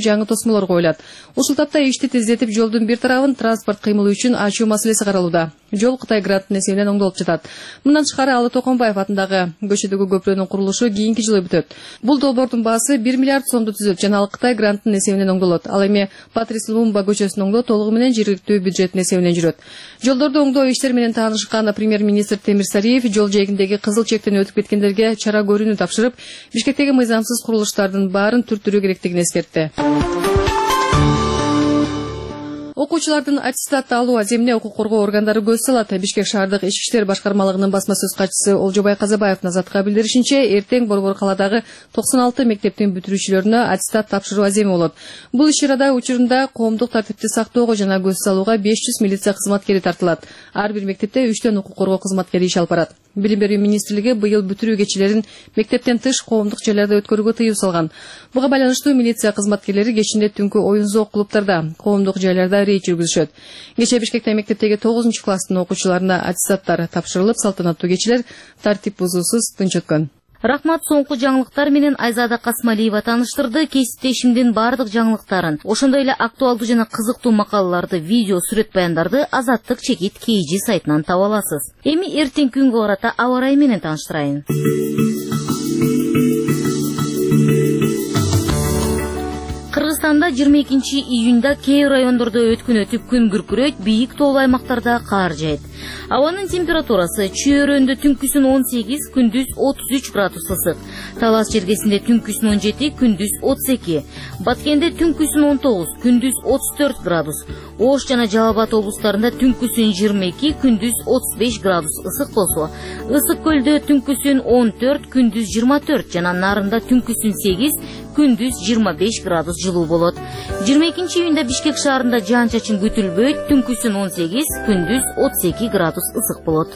жаңы тосмолор коюлат. Ушул тапта ишти тездетип жолдун бир тарабын транспорт кыймылы үчүн ачуу маселеси каралууда. Жол Кытай грантынын эсебинен оңдолуп жатат. Мындан тышкары Алы Токонбаев атындагы көчөдөгү көпүрөнүн курулушу кийинки жылы бүтөт. Бул долбоордун баасы 1 миллиард сомду түзөт жана ал Кытай грантынын эсебинен оңдолот. Ал эми Патрис Лумумба көчөсүн оңдоо толугу менен жергиликтүү бюджеттин эсебинен жүрөт. Жолдорду оңдоо иштери менен таанышкан премьер-министр Темир Сариев жол жээгиндеги кызыл чектен өтүп кеткендерге чара көрүүнү тапшырып, Бишкектеги мыйзамсыз курулуштардын баарын түрттүрүү керектигин эскертти. Окуучулардын аттестат алуу аземине укук коргоо органдары көз салат. Бишкек шаардык ички иштер башкармалыгынын басма сөз катчысы Олжобай Казабаевдин Азатка билдиришинче, эртең Борбор каладагы 96 мектептин бүтүрүүчүлөрүнө аттестат тапшыруу аземи болот. Бул иш-чарада учурунда коомдук тартипти сактоого жана көз салууга 500 милиция кызматкери тартылат. Ар бир мектепте 3 укук коргоо кызматкери иш алып барат. Билим берүү министрлиги быйыл бүтүрүү кечелерин мектептен тыш коомдук жерлерде өткөрүүгө тыюу салган. Буга байланыштуу милиция кызматкерлери кечинде түнкү оюн-зоок клубтарда, коомдук жерлерде рейд жүргүзүшөт. Кече Бишкекте мектептеги 9 класстын окуучуларына аттестаттар тапшырылып, салтанаттуу кечелер тартип бузуусуз тынч өткөн. Рахмат, соңку жаңылыктар менен Айзада Касмалиева таныштырды. Кесиптешимдин бардык жаңылыктарын, ошондой эле актуалдуу жана кызыктуу макалаларды, видео, сүрөт баяндарды Азаттык чекит KG сайтынан таба аласыз. Эми эртеңки күнгө карата аба ырайы менен тааныштырайын. Кыргызстанда 22 июнда кээ райондордо өткүнөтүп күн күркүрөйт, бийик тоолуу аймактарда кар жаайт. Абанын температурасы чөйрөндө түнкүсүн 18, күндүз 33 градус ысык. Талас жергесинде түнкүсүн 17, күндүз 32. Баткенде түнкүсүн 19, күндүз 34 градус. Ош жана Жалал Абад облустарында түнкүсүн 22, күндүз 35 градус ысык болсо, Ысык көлдө түнкүсүн 14, күндүз 24 жана Нарында түнкүсүн 8, күндүз 25 градус жылуу болот. 22 июнда Бишкек шаарында жаан-чачын күтүлбөйт, түнкүсүн 18, күндүз 32 градус ысык болот.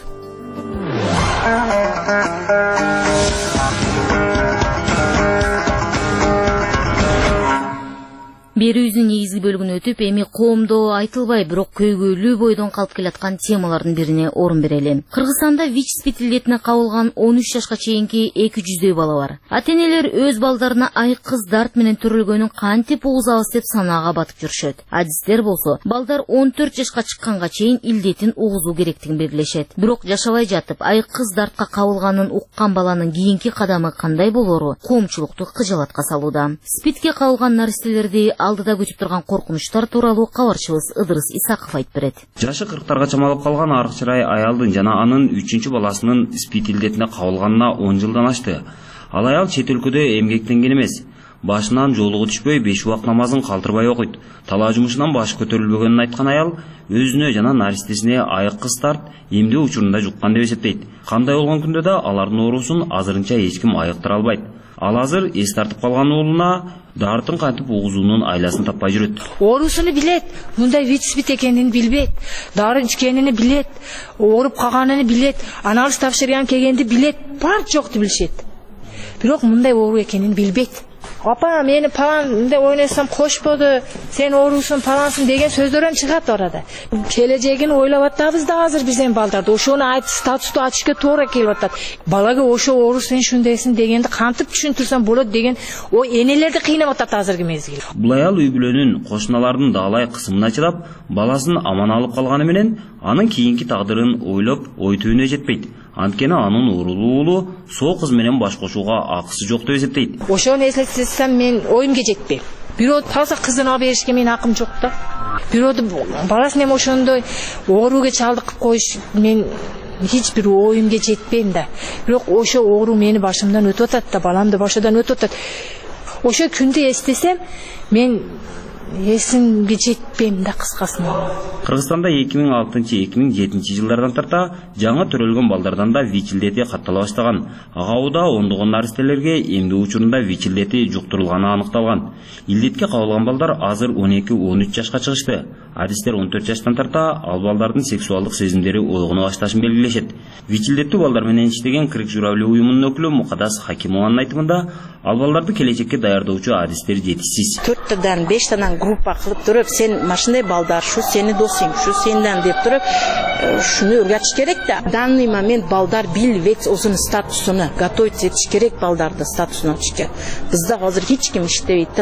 Берүүбүздүн негизги бөлүгүнө өтүп, эми коомдо айтылбай, бирок көйгөйлүү бойдон калып келаткан темалардын бирине орун берели. Кыргызстанда ВИЧ-спид илдетине кабылган 13 жашка чейинки 200 бала бар. Ата-энелер өз балдарына айкыз дарт менен төрөлгөнүн кантип угузабыз деп санаага батып жүрүшөт. Адистер болсо, балдар 14 жашка чыкканга чейин илдетин угузуу керектигин белгилешет. Бирок жашабай жатып, айкыз дартка кабылганын уккан баланын кийинки кадамы кандай болору коомчулукту кыжалатка салууда. СПИДке кабылган наристелерди алдыда күтүп турган коркунучтар тууралуу кабарчыбыз Ыдырыс Исаков айтып берет. Жашы 40-тарга чамалып калган арык чырай аялдын жана анын 3-чү баласынын СПИД илдетине кабылганына 10 жылдан ашты. Ал аял чет өлкөдө эмгектенген эмес. Башынан жоолугу түшпөй 5 убак намазын калтырбай окуйт. Талаа жумушунан башы көтөрүлбөгөнүн айткан аял өзүнө жана наристесине айкыз тарт эмдөө учурунда жуккан деп эсептейт. Кандай болгон күндө да алардын оорусун азырынча эч ким айыктыра албайт. Ал азыр эс тартып калган уулуна дартын кантип угузуунун айласын таппай жүрөт. Оорусуну билет, мындай ВИЧ-спид экенин билбейт, дары ичкенини билет, ооруп калганын билет, анализ тапшырган келгенди билет, бар жокту билишет. Бирок мындай оору экенин билбейт. Апа, мени палан мындай ойносом кошподу, сен оорусуң палансың деген сөздөр чыгат арада. Келечегин ойлоп атабыз да азыр биздин балдарды. Ошону айтып статусту ачышка туура келип атат. Балага ошо оору сен шундайсың дегенди кантип түшүндүрсөм болот деген ой энелерди кыйнап атат азыркы мезгил. Бул аял үй бүлөнүн, кошуналардын даалай кысымына чыдап, баласын аман алып калганы менен анын кийинки тагдырын ойлоп, ой түбүнө жетпейт. Анткени анын уурулуу уулу соо кыз менен баш кошууга акысы жок деп эсептейт. Ошону эслетсем мен оюмга жетпейм. Бирөөдү талса кызын алып беришке менин акым жок да. Бирөөдү баласын эми ошондой ооруга чалдыкып коюш мен hiç bir oyumga жетпейм да. Бирок ошо оору мени башымдан өтүп атат да, баламды башыдан өтүп атат. Ошо күндү эстесем мен эсимге жетпейм да кыскасына. Кыргызстанда 2006-2007 жылдардан тарта жаңы төрөлгөн балдардан да ВИЧ илдети каттала баштаган. Ага убада ондогон наристелерге эмдөө учурунда ВИЧ илдети жуктурулганы аныкталган. Илдетке кабылган балдар азыр 12-13 жашка чыгышты. Адистер 14 жаштан тарта ал балдардын сексуалдык сезимдери ойгоно башташын белгилешет. ВИЧ илдеттүү балдар менен иштеген Кыргыз журналуу уюмунун өкүлү Мукадас Хакимованын айтымында, ал балдарды келечекке даярдоочу адистер жетишсиз. 4-тан 5-тан группа кылып туруп, сен машиндай балдар, шу сени досуң, шу сенден деп туруп, шуну өргөтүш керек да. В данный момент балдар билбейт өзүнүн статусуну, готовить этиш керек балдарды статусуна чыккан. Бизде азыр эч ким иштебейт да.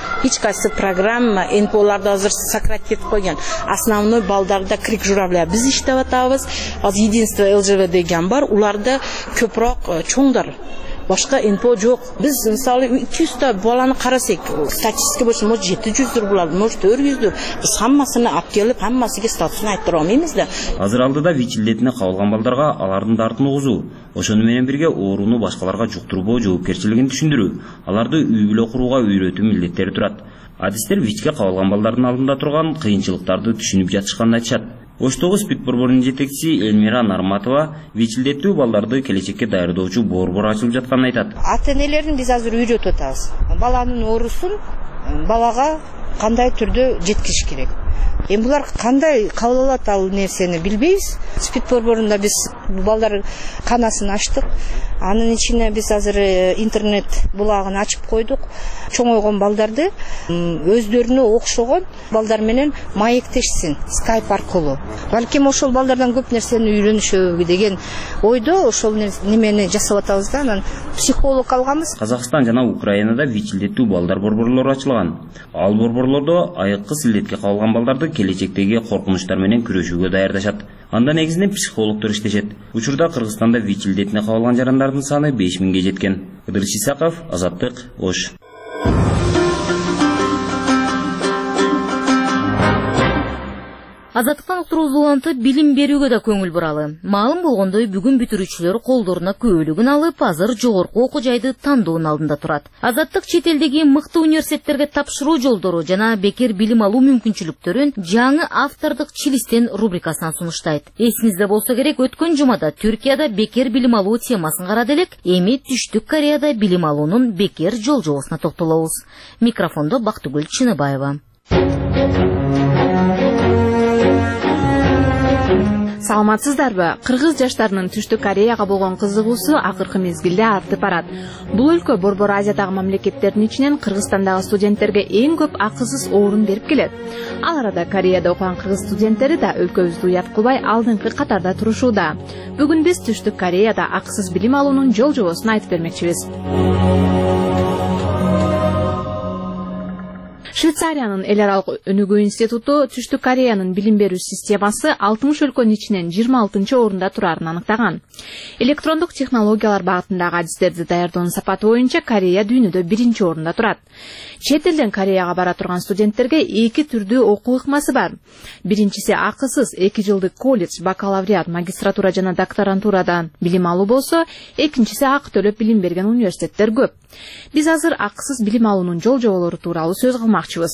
Эч кайсы программа НПОларда азыр сократитип койгон. Основной балдарда крик журавля биз иштеп атабыз. Азыр единство ЛЖВ деген бар, уларда көпрок чоңдар. Башка НПО жок. Биз мисалы 200 баланы карасак, статистика боюнча может 700 болот, может 400. Биз хаммасын алып келип, хаммасыга статусын айттыра алмайбыз да. Азыр алдыда ВИЧ илдетине кабылган балдарга алардын дартын угузуу, ошону менен бирге ооруну башкаларга жуктурбоо жоопкерчилигин түшүндүрүү, аларды үй бүлө курууга үйрөтүү милдеттери турат. Адистер ВИЧке кабылган балдардын алдында турган кыйынчылыктарды түшүнүп жатышканын айтышат. Оштогу СПИД борборунун жетекчиси Элмира Нарматова ВИЧ илдеттүү балдарды келечекке даярдоочу борбор ачылып жатканын айтат. Ата-энелерин биз азыр үйрөтүп атабыз. Баланын оорусун балага кандай түрдө жеткириш керек. Эми булар кандай кабыл алат ал нерсени билбейбиз. СПИД борборунда биз балдар канасын ачтык. Анын ичине биз азыр интернет булагын ачып койдук. Чоңойгон балдарды өздөрүнө окшогон балдар менен маектешсин Skype аркылуу. Балким ошол балдардан көп нерсени үйрөнүшөбү деген ойдо ошол немени жасап атабыз да. Анан психолог алганбыз. Казакстан жана Украинада ВИЧ илдеттүү балдар борборлору ачылган. Ал борборлордо айыккыс илдетке кабылган балдарды келечектеги коркунучтар менен күрөшүүгө даярдашат. Анда негизинен психологдор иштешет. Учурда Кыргызстанда ВИЧ илдетине кабылган жарандардын саны 5000ге жеткен. Ыдырыс Исаков, Азаттык, Ош. Азаттыктан уктуруу уланты билим берүүгө да көңүл буралы. Маалым болгондой бүгүн бүтүрүүчүлөр колдоруна көөлүгүн алып, азыр жогорку окуу жайды тандоонун алдында турат. Азаттык чет элдеги мыкты университеттерге тапшыруу жолдору жана бекер билим алуу мүмкүнчүлүктөрүн жаңы автордук чилистен рубрикасынан сунуштайт. Эсиңизде болсо керек, өткөн жумада Түркияда бекер билим алуу темасын карады элек, эми Түштүк Кореяда билим алуунун бекер жолжобосуна токтолобуз. Микрофондо Бактыгүл Чыныбаева. Саламатсыздарбы? Кыргыз жаштарынын Түштүк Кореяга болгон кызыгуусу акыркы мезгилде артып барат. Бул өлкө Борбор Азиядагы мамлекеттердин ичинен Кыргызстандагы студенттерге эң көп акысыз орун берип келет. Ал арада Кореяда окуган кыргыз студенттери да өлкөбүздү уят кылбай алдыңкы катарда турушууда. Бүгүн биз Түштүк Кореяда акысыз билим алуунун жолжобосун айтып бермекчибиз. Швейцариянын эл аралык өнүгүү институту Түштүк Кореянын билим берүү системасы 60 өлкөнүн ичинен 26 орунда турарын аныктаган. Электрондук технологиялар багытындагы адистерди даярдоонун сапаты боюнча Корея дүйнөдө 1 орунда турат. Чет элден Кореяга бара турган студенттерге эки түрдүү окуу ыкмасы бар. Биринчиси акысыз 2 жылдык колледж, бакалавриат, магистратура жана докторантурадан билим алуу болсо, экинчиси акы төлөп билим берген университеттер көп. Биз азыр акысыз билим алуунун жолжоболору тууралуу сөз кылмакчыбыз.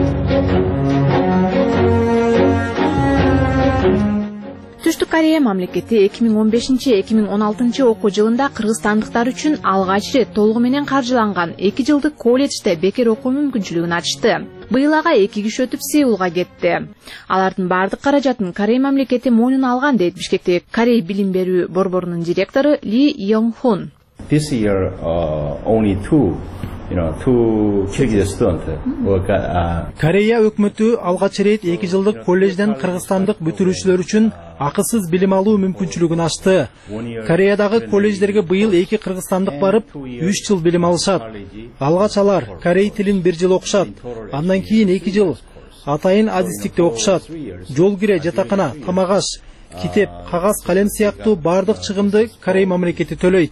Түштүк Корея мамлекети 2015-2016 окуу жылында кыргызстандыктар үчүн алгач рет толугу менен каржыланган 2 жылдык колледжде бекер окуу мүмкүнчүлүгүн ачты. Быйыл ага 2 киши өтүп Сеулга кетти. Алардын бардык каражатын Корея мамлекети мойнуна алган дейт Бишкектеги Корея билим берүү борборунун директору Ли Йонг-хун. This year, only two Kyrgyz students work. Корея өкмөтү алгач рет 2 жылдык колледжден кыргызстандык бүтүрүүчүлөр үчүн акысыз билим алуу мүмкүнчүлүгүн ачты. Кореядагы колледждерге быйыл 2 кыргызстандык барып 3 жыл билим алышат. Алгач алар корей тилин 1 жыл окушат. Андан кийин 2 жыл атайын адистикте окушат. Жол кире, жатакана, тамак аш, китеп, кагаз, калем сыяктуу бардык чыгымды Корея мамлекети төлөйт.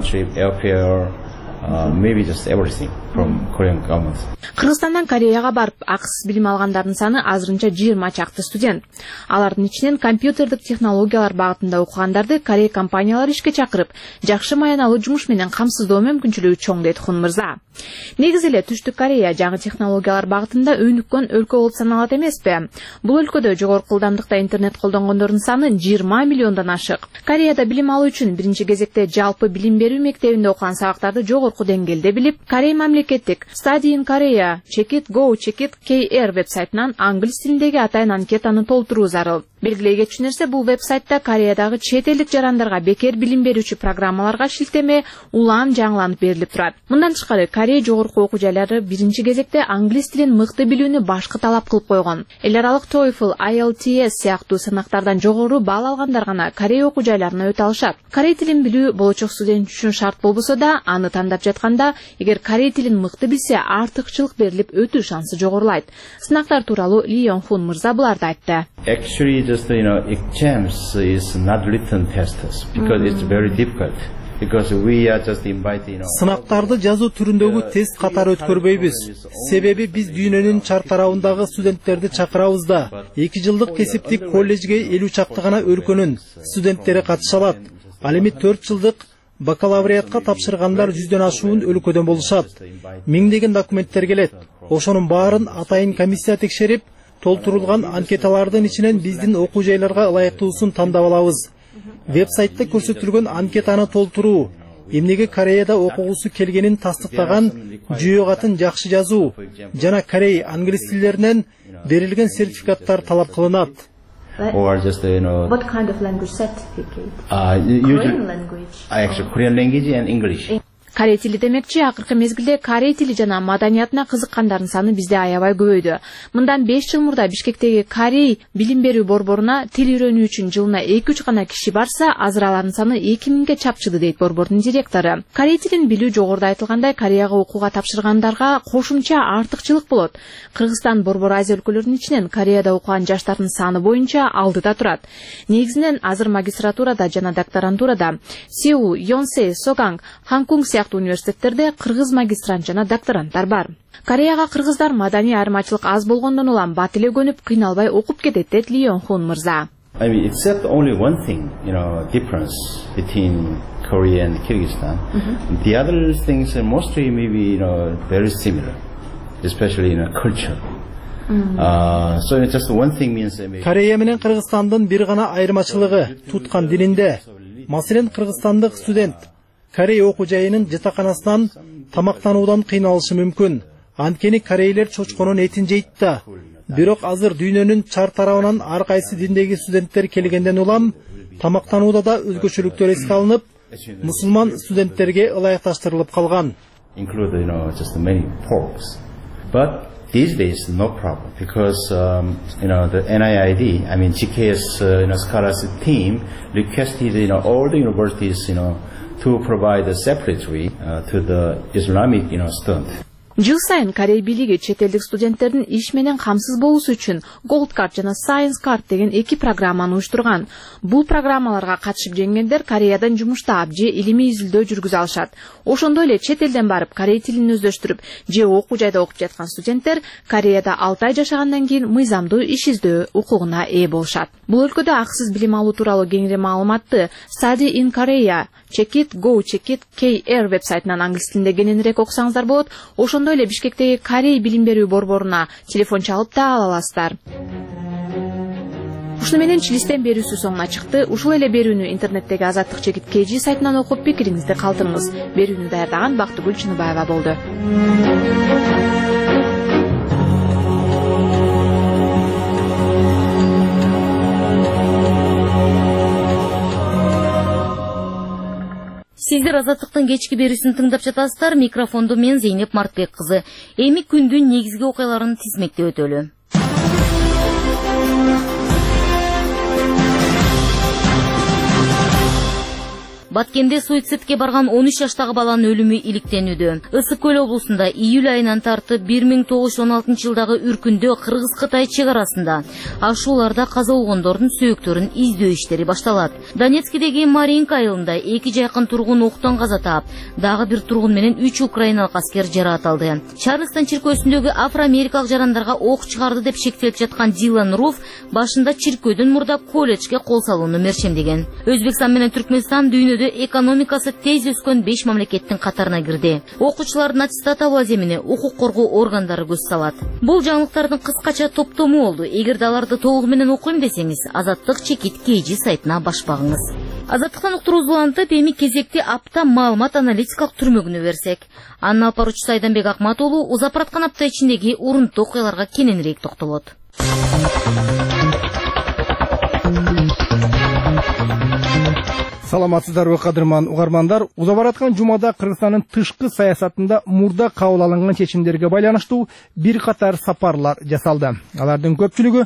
Maybe just everything from Korean government. Кыргызстандан Кореяга барып акысыз билим алгандардын саны азырынча 20 чакты студент. Алардын ичинен компьютердик технологиялар багытында окугандарды Корея компаниялары ишке чакырып, жакшы маяналуу жумуш менен камсыздоо мүмкүнчүлүгү чоң дейт Хун мырза. Негизи эле Түштүк Корея жаңы технологиялар багытында өнүккөн өлкө болуп саналат эмеспи? Бул өлкөдө жогорку ылдамдыкта интернет колдонгондордун саны 20 миллиондон ашык. Кореяда билим алуу үчүн биринчи кезекте жалпы билим берүү мектебинде окуган сабактарды жогорку деңгээлде билип, Корея мамлекеттик Study in Korea, Check it, Go, Check it, KR вебсайтынан англис тилиндеги атайын анкетаны толтуруу зарыл. Белгилей кетчү нерсе, бул вебсайтта Кореядагы чет элдик жарандарга бекер билим берүүчү программаларга шилтеме улам жаңыланып берилип турат. Мындан тышкары Корея жогорку окуу жайлары биринчи кезекте англис тилин мыкты билүүнү башкы талап кылып койгон. Эл аралык TOEFL, IELTS сыяктуу сынактардан жогору балл алгандар гана Корея окуу жайларына өтө алышат. Корей тилин билүү болочок студент үчүн шарт болбосо да, аны тандап жатканда, эгер корей тилин тилин мыкты билсе, артыкчылык берилип өтүү шансы жогорулайт. Сынактар тууралуу Ли Йонг Хун мырза буларды айтты. Actually, just exams is not written tests because it's very difficult. Because we are just inviting. Сынактарды жазуу түрүндөгү тест катары өткөрбөйбүз. Себеби биз дүйнөнүн чар тарабындагы студенттерди чакырабыз да. 2 жылдык кесиптик колледжге 50 чакты гана өлкөнүн студенттери катыша алат. Ал эми 4 жылдык бакалавриатка тапшыргандар 100дөн ашуун өлкөдөн болушат. Миңдеген документтер келет. Ошонун баарын атайын комиссия текшерип, толтурулган анкеталардын ичинен биздин окуу жайларга ылайыктуусун тандап алабыз. Вебсайтта көрсөтүлгөн анкетаны толтуруу, эмнеге Кореяда окугусу келгенин тастыктаган жүйө катын жакшы жазуу жана корей англис тилдеринен берилген сертификаттар талап кылынат. Or just What kind of language certificate? Korean language. Actually, Korean language and English. Корей тили демекчи, акыркы мезгилде корей тили жана маданиятына кызыккандардын саны бизде аябай көбөйдү. Мындан 5 жыл мурда Бишкектеги корей билим берүү борборуна тил үйрөнүү үчүн жылына 2-3 гана киши барса, азыр алардын саны 2000ге чапчыды дейт борбордун директору. Корей тилин билүү жогоруда айтылгандай Кореяга окууга тапшыргандарга кошумча артыкчылык болот. Кыргызстан борбор Азия өлкөлөрүнүн ичинен Кореяда окуган жаштардын саны боюнча алдыда турат. Негизинен азыр магистратурада жана докторантурада Сеул, Йонсе, Соганг, Ханкунг университеттерде кыргыз магистрант жана докторанттар бар. Кореяга кыргыздар маданий айырмачылык аз болгондон улам бат эле көнүп, кыйналбай окуп кетет дейт Ли Йонг Хун мырза. I mean, except only one thing, difference between Korea and Kyrgyzstan. The other things are mostly maybe, very similar, especially in culture. So just one thing means. Корея менен Кыргызстандын бир гана айырмачылыгы туткан дининде. Маселен, кыргызстандык студент Корей окуу жайынын жатаканасынан тамактануудан кыйналышы мүмкүн. Анткени корейлер чочконун этин жейт да. Бирок азыр дүйнөнүн чар тарабынан ар кайсы диндеги студенттер келгенден улам тамактанууда да өзгөчөлүктөр эске алынып, мусулман студенттерге ылайыкташтырылып калган. Include, just many porks. But these days, no problem because the NIID, I mean GKS, scholarship team requested, all the universities, to provide separately to the Islamic, student. Жыл сайын Корей бийлиги чет элдик студенттердин иш менен камсыз болуусу үчүн Gold Card жана Science Card деген 2 программаны уюштурган. Бул программаларга катышып жеңгендер Кореядан жумуштап же илимий изилдөө жүргүзө алышат. Ошондой эле чет элден барып корей тилин өздөштүрүп же окуу жайда окуп жаткан студенттер Кореяда 6 ай жашагандан кийин мыйзамдуу иш издөө укугуна ээ болушат. Бул өлкөдө акысыз билим алуу тууралуу кеңири маалыматты Study in Korea, Check it, Go Check it, KR вебсайтынан англис тилинде кененирээк окусаңыздар болот. Ошондой эле Бишкектеги Корей билим берүү борборуна телефон чалып да ала аласыздар. Ушуну менен чилистен берүүсү соңуна чыкты. Ушул эле берүүнү интернеттеги Азаттык Чекит KG сайтынан окуп пикириңизди калтырыңыз. Берүүнү даярдаган Бактыгүл Чыныбаева болду. Сиздер Азаттыктын кечки берүүсүн тыңдап жатасыздар. Микрофонду мен Зейнеп Мартбек кызы. Эми күндүн негизги окуяларын тизмектеп өтөлү. Баткенде суицидке барган 13 жаштагы баланын өлүмү иликтенүүдө. Ысык көл облусунда июль айынан тартып 1916 жылдагы үркүндө Кыргыз-Кытай чек арасында ашууларда каза болгондордун сөөктөрүн издөө иштери башталат. Донецкидеги Маринка айылында 2 жакын тургун октон каза таап, дагы бир тургун менен 3 украиналык аскер жаракат алды. Чарльстон чиркөөсүндөгү афро-америкалык жарандарга ок чыгарды деп шектелип жаткан Дилан Руф башында чиркөөдөн мурда колледжге кол салууну мерчемдеген. Өзбекстан менен Түркмөнстан дүйнөдө экономикасы тез өскөн 5 мамлекеттин катарына кирди. Окуучулардын аттестат алуу аземине укук коргоо органдары көз салат. Бул жаңылыктардын кыскача топтому болду. Эгерде аларды толугу менен окуйм десеңиз, Азаттык Чекит KG сайтына баш багыңыз. Азаттыктан уктуруубузду улантып, эми кезекти апта маалымат аналитикалык түрмөгүнө берсек. Анын алпаруучусу Айданбек Акмат уулу узап бараткан апта ичиндеги урунттуу окуяларга кененирээк токтолот. Саламатсыздарбы кадырман угармандар. Узап бараткан жумада Кыргызстандын тышкы саясатында мурда кабыл алынган чечимдерге байланыштуу бир катар сапарлар жасалды. Алардын көпчүлүгү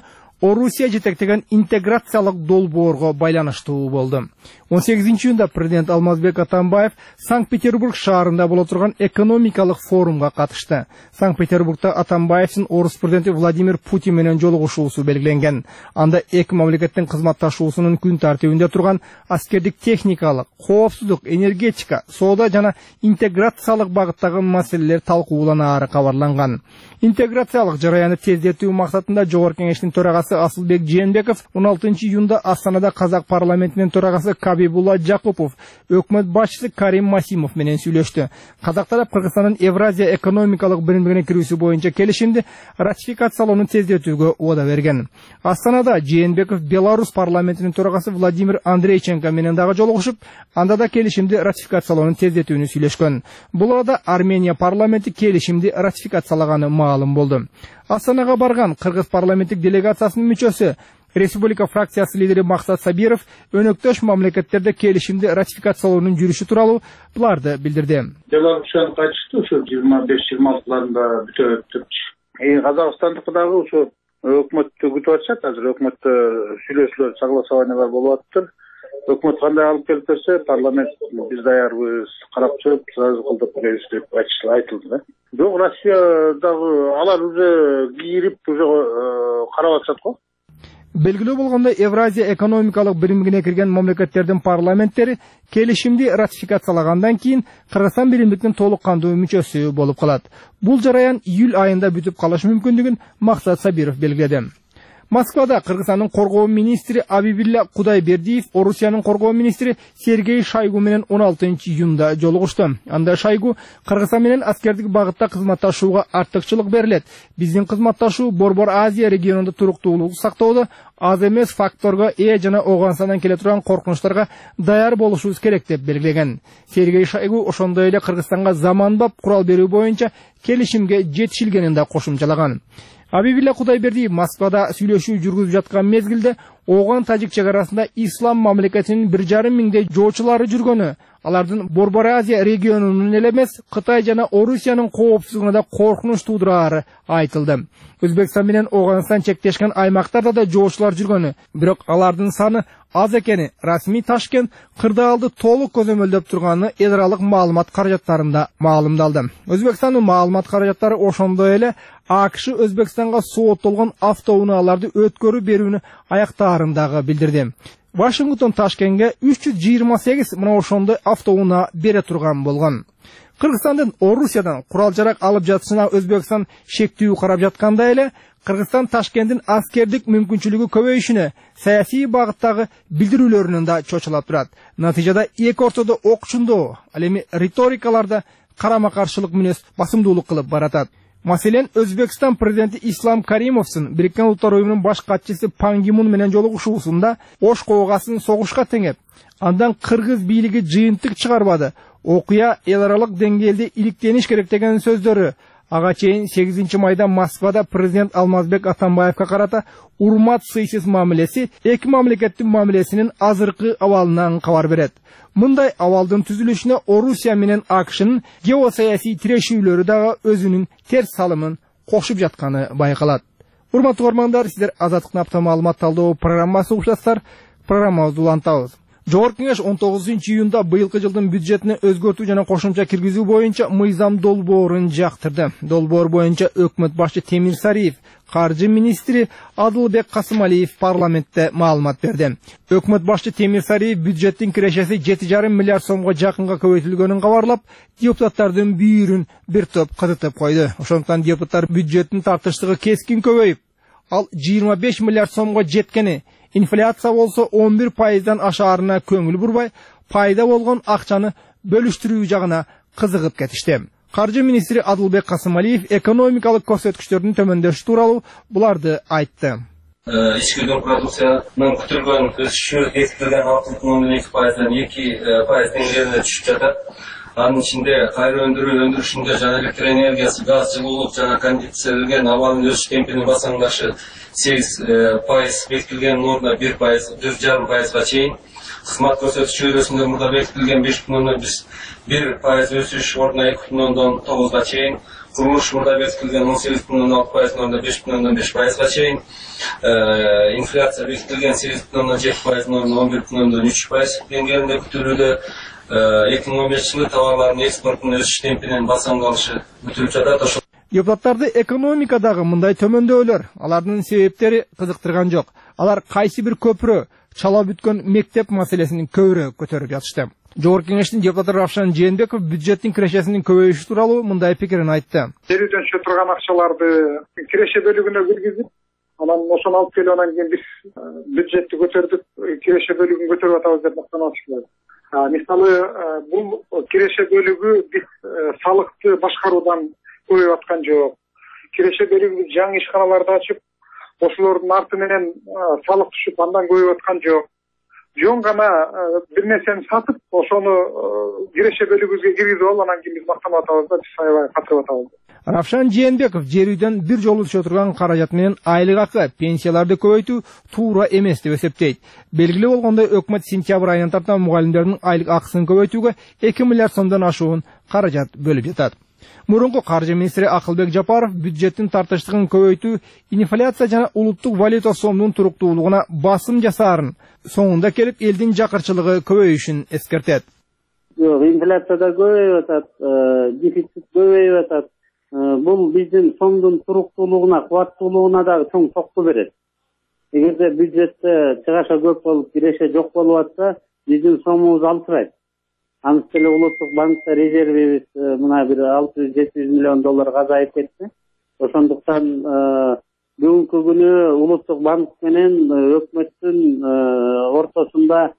Орусия жетектеген интеграциялык долбоорго байланыштуу болду. 18-июнда президент Алмазбек Атамбаев Санкт-Петербург шаарында боло турган экономикалык форумга катышты. Санкт-Петербургда Атамбаевдин орус президенти Владимир Путин менен жолугушуусу белгиленген. Анда эки мамлекеттин кызматташуусунун күн тартибинде турган аскердик техникалык, коопсуздук, энергетика, соода жана интеграциялык багыттагы маселелер талкууланары кабарланган. Интеграциялык жараянды тездетүү максатында Жогорку Кеңештин төрагасы Асылбек Жээнбеков 16-июнда Астанада Казак парламентинин төрагасы Кабибулла Жакупов, өкмөт башчысы Карим Масимов менен сүйлөштү. Казак тарап Кыргызстандын Евразия экономикалык биримдигине кирүүсү боюнча келишимди ратификациялоону тездетүүгө убада берген. Астанада Жээнбеков Беларусь парламентинин төрагасы Владимир Андрейченко менен дагы жолугушуп, анда да келишимди ратификациялоону тездетүүнү сүйлөшкөн. Бул арада Армения парламенти келишимди ратификациялаганы маалым болду. Астанага барган Кыргыз парламенттик делегациясынын мүчөсү, Республика фракциясы лидери Максат Сабиров өнөктөш мамлекеттерде келишимди ратификациялоонун жүрүшү тууралуу буларды билдирди. Беларусьтан кайтышты, ошо 25-26-ларында бүтөт депчи. Казакстандыкы дагы ошо өкмөттү күтүп атышат. Азыр өкмөттө сүйлөшүүлөр, согласованиялар болуп атыптыр. Өкмөт кандай алып келип берсе, парламент биз даярбыз, карап чыгып, сразу кылдып беребиз деп айтылды. Бирок Россиядагы алар уже кирип, уже карап атышат го. Белгилүү болгондой, Евразия экономикалык биримдигине кирген мамлекеттердин парламенттери келишимди ратификациялагандан кийин Кыргызстан биримдиктин толук кандуу мүчөсү болуп калат. Бул жараян июль айында бүтүп калышы мүмкүндүгүн Максат Сабиров белгиледи. Москвада Кыргызстандын коргоо министри Абибилла Кудайбердиев Орусиянын коргоо министри Сергей Шойгу менен 16-июнда жолугушту. Анда Шойгу Кыргызстан менен аскердик багытта кызматташууга артыкчылык берилет. Биздин кызматташуу Борбор Азия регионунда туруктуулук сактоодо аз эмес факторго ээ жана Оганстандан келе турган коркунучтарга даяр болушубуз керек деп белгилеген. Сергей Шойгу ошондой эле Кыргызстанга заманбап курал берүү боюнча келишимге жетишилгенин да кошумчалаган. Абибилла Кудайбердиев Москвада сүйлөшүү жүргүзүп жаткан мезгилде Оган-Тажик чегарасында ислам мамлекетинин 1,5 миңдей жоочулары жүргөнү, алардын Борбор Азия регионунун эле эмес, Кытай жана Орусиянын коопсуздугуна да коркунуч туудурары айтылды. Өзбекстан менен Оганстан чектешкен аймактарда да жоочулар жүргөнү, бирок алардын саны аз экени расмий Ташкент кырдаалды толук көзөмөлдөп турганы эл аралык маалымат каражаттарында маалымдалды. Өзбекстандын маалымат каражаттары ошондой эле АКШ Өзбекстанга сооттолгон автоунааларды өткөрүп берүүнү аяктаарындагы билдирди. Вашингтон Ташкентке 328 мына ошондой автоунаа бере турган болгон. Кыргызстандын Орусиядан курал-жарак алып жатышына Өзбекстан шектүү карап жатканда эле Кыргызстан Ташкенттин аскердик мүмкүнчүлүгү көбөйүшүнө, саясий багыттагы билдирүүлөрүнөн да чочулап турат. Натыйжада эки ортодо окчундоо, ал эми риторикаларда карама-каршылык мүнөз басымдуулук кылып баратат. Маселен, Өзбекстан президенти Ислам Каримовдун Бириккен Улуттар уюмунун баш катчысы Пан Ги Мун менен жолугушуусунда Ош коогасын согушка теңеп, андан кыргыз бийлиги жыйынтык чыгарбады, окуя эл аралык деңгээлде иликтениш керек деген сөздөрү. Ага чейин 8 майда Москвада президент Алмазбек Атамбаевка карата урмат сыйсыз мамилеси эки мамлекеттин мамилесинин азыркы абалынан кабар берет. Мындай абалдын түзүлүшүнө Орусия менен АКШнын геосаясий тирешүүлөрү дагы өзүнүн терс салымын кошуп жатканы байкалат. Урматтуу көрөрмандар, сиздер Азаттыктын апта маалымат талдоо программасы угушасыздар. Программабызды улантабыз. Жогорку Кеңеш 19-июнда быйылкы жылдын бюджетине өзгөртүү жана кошумча киргизүү боюнча мыйзам долбоорун жактырды. Долбоор боюнча өкмөт башчы Темир Сариев, каржы министри Адылбек Касымалиев парламентте маалымат берди. Өкмөт башчы Темир Сариев бюджеттин кирешеси 7,5 миллиард сомго жакынга көбөйтүлгөнүн кабарлап, депутаттардын бүйүрүн бир топ кызытып койду. Ошондуктан депутаттар бюджеттин тартыштыгы кескин көбөйүп, ал 25 миллиард сомго жеткени, инфляция болсо 11%дан ашаарына көңүл бурбай, пайда болгон акчаны бөлүштүрүү жагына кызыгып кетишти. Каржы министри Адылбек Касымалиев экономикалык көрсөткүчтөрдүн төмөндөшү тууралуу буларды айтты. Ички дом продукциянын күтүлгөн өсүшү бекитилген 6,2%дан 2% деңгээлине түшүп жатат. Анын ичинде кайра өндүрүшүндө жана электр энергиясы, газ, жылуулук жана кондиционерлерген абалынын өсүш темпинин басаңдашы 8% бекитилгенин ордуна 1,5%га чейин. Кызмат көрсөтүш жүйөсүндө мурда бекитилген 5,1% өсүш ордуна 2,9%га чейин. Курулуш мурда бекитилген 18,6%, орунда 5,5%га чейин. Инфляция бекитилген 8,7%, орунда 11,3% деңгээлинде күтүлүүдө. 2015 жылы товарлардын экспортунун өсүш темпинин басым калышы күтүлүп жатат. Депутаттарды экономикадагы мындай төмөндөөлөр алардын себептери кызыктырган жок. Алар кайсы бир көпүрө, чала бүткөн мектеп маселесин көбүрөөк көтөрүп жатышты. Жогорку кеңештин депутаты Равшан Жээнбеков бюджеттин кирешесинин көбөйүшү тууралуу мындай пикирин айтты. Берүүдөн түшө турган акчаларды киреше бөлүгүнө киргизип, анан ошону алып келип анан кийин биз бюджетти көтөрдүк, киреше бөлүгүн көтөрүп атабыз деп мактанышты. Мисалы, бул киреше бөлүгү биз салыкты башкаруудан көбөйүп аткан жок. Киреше бөлүгү жаңы ишканаларды ачып, ошолордун арты менен салык түшүп, андан көбөйүп аткан жок. Жөн гана бир нерсени сатып, ошону киреше бөлүгүбүзгө киргизип алып, анан кийин биз мактанып атабыз да, биз аябай катырып атабыз. Равшан Жээнбеков жер үйдөн бир жолу түшө турган каражат менен айлык акы, пенсияларды көбөйтүү туура эмес деп эсептейт. Белгилүү болгондой, өкмөт сентябрь айынан тартан мугалимдердин айлык акысын көбөйтүүгө 2 миллиард сомдон ашуун каражат бөлүп жатат. Мурунку каржы министри Акылбек Жапаров бюджеттин тартыштыгын көбөйтүү инфляция жана улуттук валюта сомдун туруктуулугуна басым жасаарын, соңунда келип элдин жакырчылыгы көбөйүшүн эскертет. Инфляция да көбөйүп атат, дефицит көбөйүп атат. Бул биздин сомдун туруктуулугуна, кубаттуулугуна дагы чоң сокку берет. Эгерде бюджетте чыгаша көп болуп, киреше жок болуп атса, биздин сомубуз алчырайт. Анысы эле улуттук банкта резервибиз мына бир 600-700 миллион долларга азайып кетти. Ошондуктан бүгүнкү күнү улуттук банк менен өкмөттүн ортосунда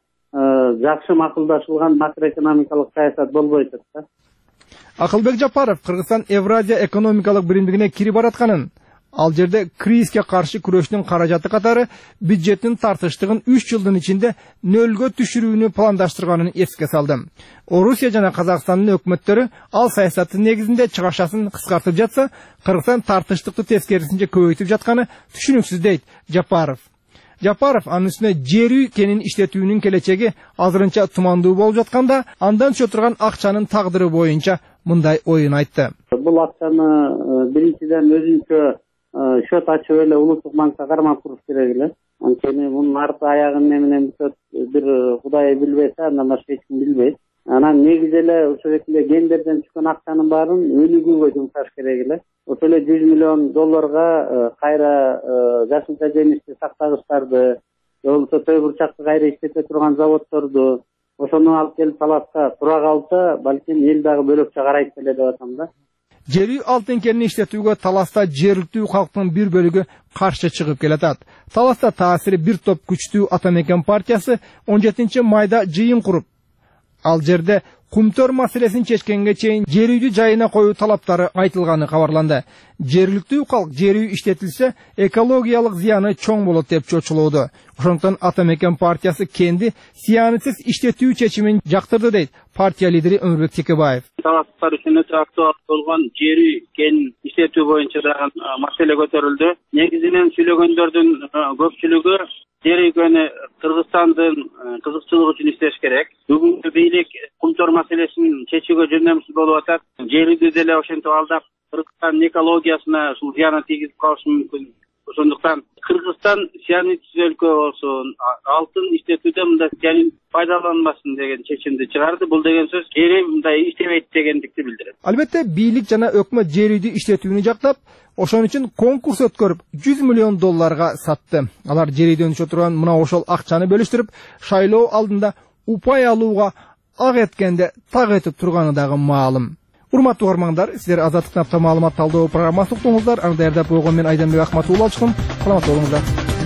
жакшы макулдашылган макроэкономикалык саясат болбой атат. Акылбек Жапаров Кыргызстан Евразия экономикалык биримдигине кирип баратканын, ал жерде кризиске каршы күрөштүн каражаты катары бюджеттин тартыштыгын 3 жылдын ичинде нөлгө түшүрүүнү пландаштырганын эске салды. Орусия жана Казакстандын өкмөттөрү ал саясаттын негизинде чыгашасын кыскартып жатса, Кыргызстан тартыштыкты тескерисинче көбөйтүп жатканы түшүнүксүз дейт Жапаров. Жапаров анын үстүнө жер үй кенин иштетүүнүн келечеги азырынча тумандуу болуп жатканда, андан түшө турган акчанын тагдыры боюнча мындай оюн айтты. Бул акчаны биринчиден өзүнчө счет ачып эле улуттук банкка кармап туруш керек эле. Анткени мунун арты аягын менен бүтөт, бир Кудай билбесе, андан башка эч ким билбейт. Анан негизи эле ошол эле гендерден түшкөн акчанын баарын өнүгүүгө жумшаш керек эле. Ошол эле 100 миллион долларга кайра жашылча жемишти сактагычтарды, же болбосо төө бурчакты кайра иштете турган заводдорду, ошону алып келип таласка тура калса, балким эл дагы бөлөкчө карайт эле деп атам да. Жер үй алтын кенин иштетүүгө Таласта жергиликтүү калктын бир бөлүгү каршы чыгып келатат. Таласта таасири бир топ күчтүү Атамекен партиясы 17 майда жыйын куруп, ал жерде кумтөр маселесин чечкенге чейин жер үйдү жайына коюу талаптары айтылганы кабарланды. Жергиликтүү калк жер үй иштетилсе, экологиялык зыяны чоң болот деп чочулууда. Ошондуктан Атамекен партиясы кенди зыянсыз иштетүү чечимин жактырды дейт партия лидери Өмүрбек Текебаев. Талаптар үчүн өтө актуал болгон жер үй кен иштетүү боюнча да маселе көтөрүлдү. Негизинен сүйлөгөндөрдүн көпчүлүгү жер үйгөнү Кыргызстандын кызыкчылыгы үчүн иштеш керек. Бүгүнкү бийлик кумтөр маселесин чечүүгө жөндөмсүз болуп атат. Жер үйдү деле ошентип алдап, Кыргызстандын экологиясына ушул зыянын тийгизип калышы мүмкүн. Ошондуктан Кыргызстан зыянсыз өлкө болсун, алтын иштетүүдө мындай зыян пайдаланбасын деген чечимди чыгарды. Бул деген сөз жери мындай иштебейт дегендикти билдирет. Албетте бийлик жана өкмөт жер үйдү иштетүүнү жактап, ошон үчүн конкурс өткөрүп 100 миллион долларга сатты. Алар жер үйдөн түшө турган мына ошол акчаны бөлүштүрүп, шайлоо алдында упай алууга ак эткенде так этип турганы дагы маалым. Урматтуу угармандар, сиздер Азаттыктын апта маалымат талдоо программасын уктуңуздар. Аны даярдап койгон мен Айданбек Акматулла алчыкым. Саламат болуңуздар.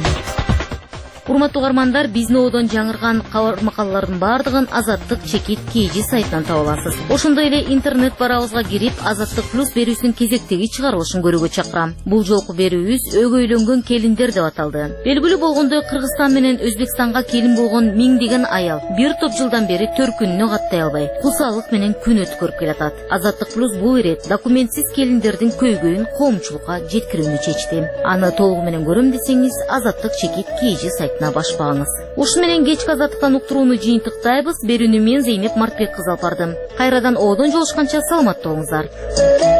Урматтуу угармандар, биздин одон жаңырган макалалардын баардыгын Азаттык чекит KG сайтынан таба аласыз. Ошондой эле интернет барабызга кирип, Азаттык плюс берүүсүнүн кезектеги чыгарылышын көрүүгө чакырам. Бул жолку берүүбүз өгөйлөнгөн келиндер деп аталды. Белгилүү болгондой, Кыргызстан менен Өзбекстанга келин болгон миңдеген аял бир топ жылдан бери төркүнүнө каттай албай, кусалык менен күн өткөрүп келатат. Азаттык плюс бул ирет документсиз келиндердин көйгөйүн коомчулукка жеткирүүнү чечти. Аны толугу менен көрөм десеңиз, Азаттык чекит KG сайтына башпаңыз. Ушу менен кечки Азаттыктан уктурууну жыйынтыктайбыз. Берүүнү мен Зейнеп Мартбек кызы алып бардым. Кайрадан одон жолушканча саламатта болуңуздар.